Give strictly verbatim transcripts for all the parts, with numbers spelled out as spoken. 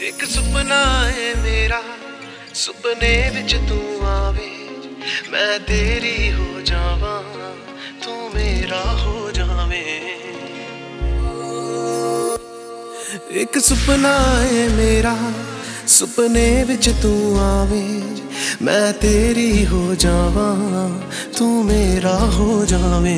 एक सुपना है मेरा, सुपने विच तू आवे, मैं तेरी हो जावा, तू मेरा हो जावे। एक सुपना है मेरा, सुपने विच तू आवे, मैं तेरी हो जावा, तू मेरा हो जावे।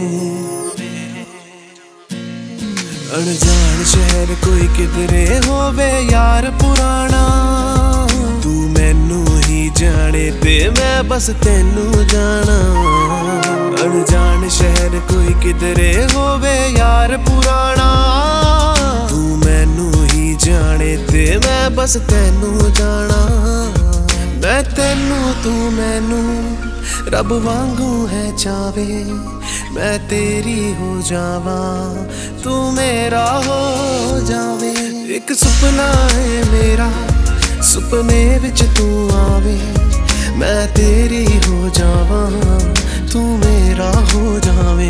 अनजान शहर कोई किधरे होवे यार पुराना, तू मैनू ही जाने ते मैं बस तेनू जाना। अनजान शहर कोई किधरे होवे यार पुराना, तू मैनू ही जाने ते मैं बस तेनू जाना। मैं तेनू तू मैनू रब वांगू है चावे, मैं तेरी हो जावा, तू मेरा हो जावे। एक सुपना है मेरा, सुपने विच तू आवे, मैं तेरी हो जावा, तू मेरा हो जावे।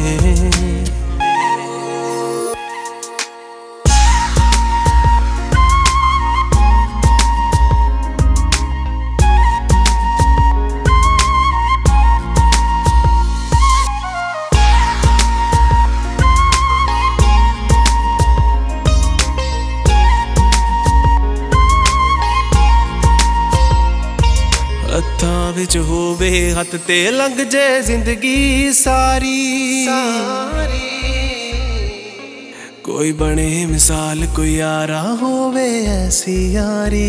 हत्थां विच होवे हत्थ ते लंघ जे जिंदगी सारी, सारी। कोई बने मिसाल कोई यारा होवे ऐसी यारी,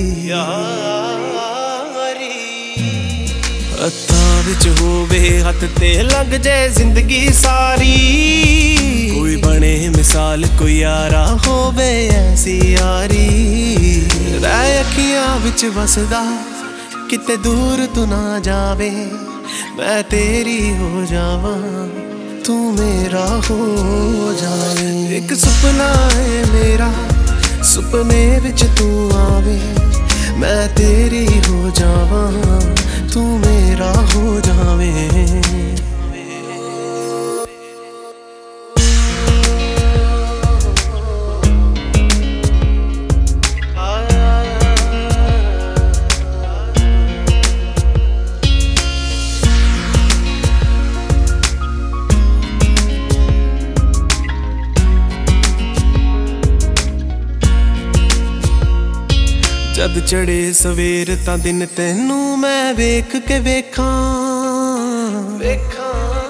यारी। हत्थां विच होवे हत्थ ते लंघ जे जिंदगी सारी, कोई बने मिसाल कोई यारा होवे ऐसी यारी। रह अखियां विच वसदा किते दूर तू ना जावे, मैं तेरी हो जावा, तू मेरा हो जावे। एक सुपना है मेरा, सुपने विच तू आवे, मैं तेरी हो जावा, तू मेरा हो जावे। जद चढ़े सवेर तां दिन तैनू मैं वेख के वेखां, वेखां।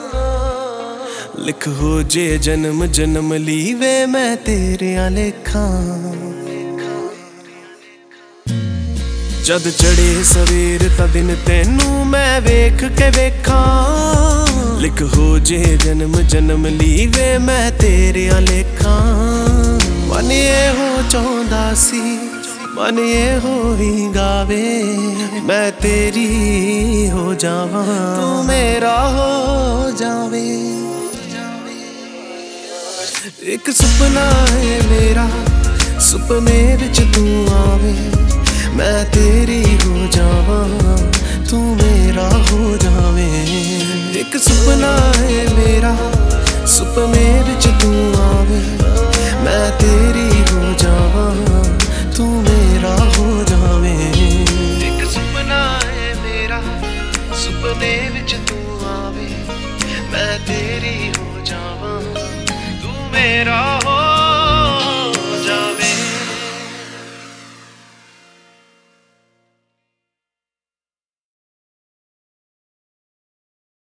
लिख हो जे जन्म जन्म लीवे मैं तेरियां लेखां। जद चढ़े सवेर तां दिन तैनू मैं वेख के वेखां, लिख हो जे जन्म जन्म लीवे मैं तेरियां लेखां। मन एहो चाहुंदा सी, मन ये हो ही गावे, मैं तेरी हो जावा, तू मेरा हो जावे। एक सुपना है मेरा, सुपने विच तू आवे, मैं तेरी हो जावा, तू मेरा हो जावे। एक सुपना है मेरा, सुपने विच तू आवे, मैं तेरी हो जावा, तू मेरा हो जावे। एक सुपना है मेरा, सुपने विच तू आवे, मैं तेरी हो जावा, तू मेरा हो